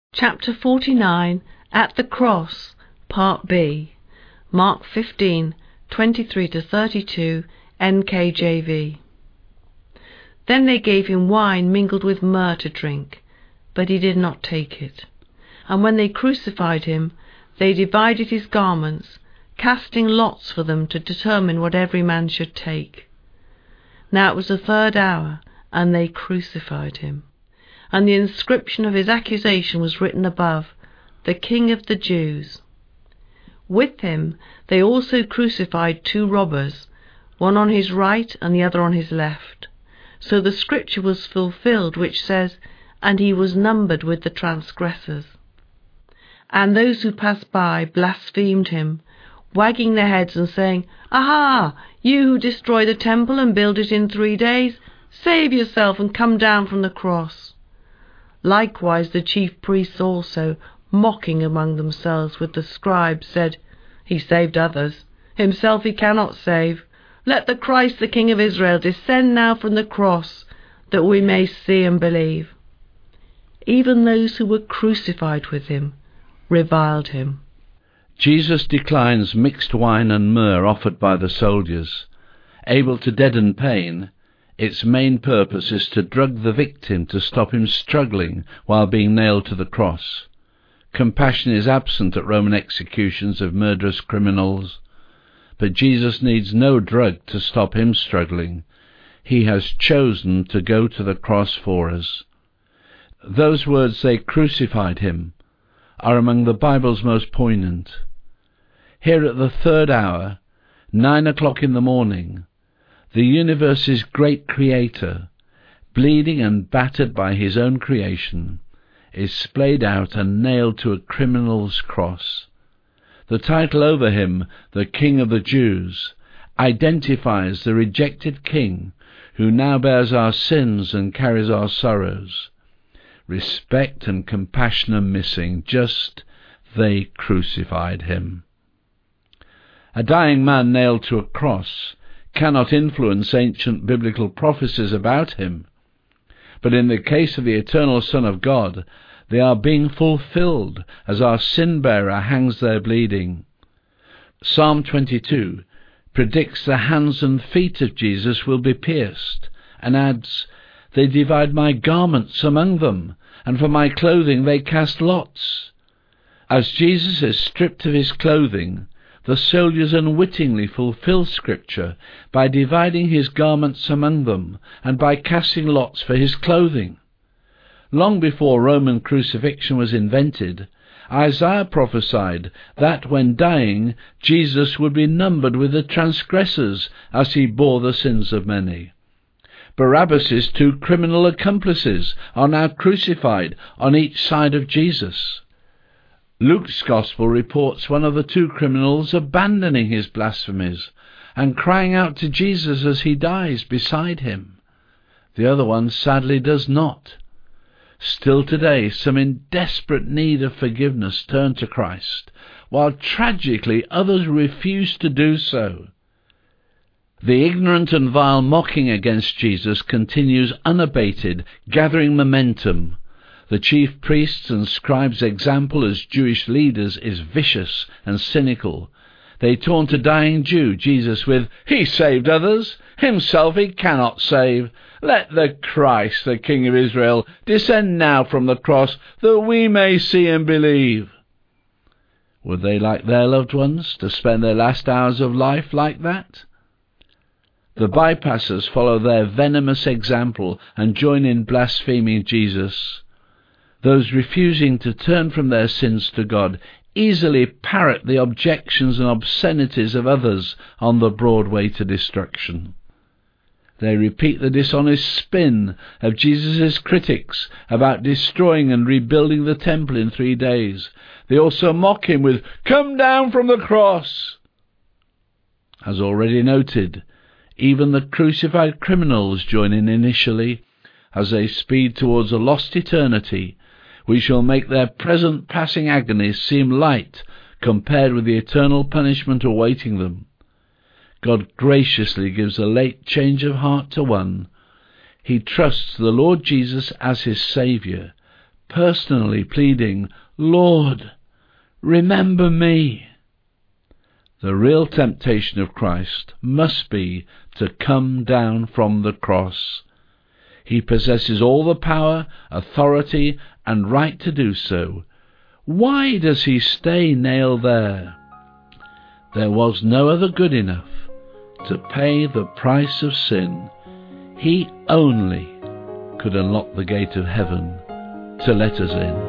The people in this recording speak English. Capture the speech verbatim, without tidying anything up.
Chapter forty-nine, At the Cross, Part B, Mark fifteen, twenty-three to thirty-two, N K J V. Then they gave him wine mingled with myrrh to drink, but he did not take it. And when they crucified him, they divided his garments, casting lots for them to determine what every man should take. Now it was the third hour, and they crucified him. And the inscription of his accusation was written above, "The King of the Jews." With him they also crucified two robbers, one on his right and the other on his left. So the scripture was fulfilled which says, "And he was numbered with the transgressors." And those who passed by blasphemed him, wagging their heads and saying, "Aha! You who destroy the temple and build it in three days, save yourself and come down from the cross." Likewise the chief priests also, mocking among themselves with the scribes, said, "He saved others, himself he cannot save. Let the Christ, the King of Israel, descend now from the cross, that we may see and believe." Even those who were crucified with him reviled him. Jesus declines mixed wine and myrrh offered by the soldiers. Able to deaden pain, its main purpose is to drug the victim to stop him struggling while being nailed to the cross. Compassion is absent at Roman executions of murderous criminals, but Jesus needs no drug to stop him struggling. He has chosen to go to the cross for us. Those words, "they crucified him," are among the Bible's most poignant. Here at the third hour, nine o'clock in the morning, the universe's great creator, bleeding and battered by his own creation, is splayed out and nailed to a criminal's cross. The title over him, "The King of the Jews," identifies the rejected king who now bears our sins and carries our sorrows. Respect and compassion are missing, just "they crucified him." A dying man nailed to a cross cannot influence ancient biblical prophecies about him, but in the case of the eternal Son of God, they are being fulfilled as our sin-bearer hangs there bleeding. Psalm twenty-two predicts the hands and feet of Jesus will be pierced, and adds, "They divide my garments among them, and for my clothing they cast lots." As Jesus is stripped of his clothing, the soldiers unwittingly fulfill Scripture by dividing his garments among them and by casting lots for his clothing. Long before Roman crucifixion was invented, Isaiah prophesied that when dying, Jesus would be numbered with the transgressors as he bore the sins of many. Barabbas's two criminal accomplices are now crucified on each side of Jesus. Luke's Gospel reports one of the two criminals abandoning his blasphemies and crying out to Jesus as he dies beside him. The other one sadly does not. Still today, some in desperate need of forgiveness turn to Christ, while tragically others refuse to do so. The ignorant and vile mocking against Jesus continues unabated, gathering momentum. The chief priests and scribes' example as Jewish leaders is vicious and cynical. They taunt a dying Jew, Jesus, with, "He saved others, himself he cannot save. Let the Christ, the King of Israel, descend now from the cross, that we may see and believe." Would they like their loved ones to spend their last hours of life like that? The bypassers follow their venomous example and join in blaspheming Jesus. Those refusing to turn from their sins to God easily parrot the objections and obscenities of others on the broad way to destruction. They repeat the dishonest spin of Jesus' critics about destroying and rebuilding the temple in three days. They also mock him with, "Come down from the cross." As already noted, even the crucified criminals join in initially as they speed towards a lost eternity, which shall make their present passing agonies seem light compared with the eternal punishment awaiting them. God graciously gives a late change of heart to one. He trusts the Lord Jesus as his Saviour, personally pleading, "Lord, remember me." The real temptation of Christ must be to come down from the cross. He possesses all the power, authority, and right to do so. Why does he stay nailed there? There was no other good enough to pay the price of sin. He only could unlock the gate of heaven to let us in.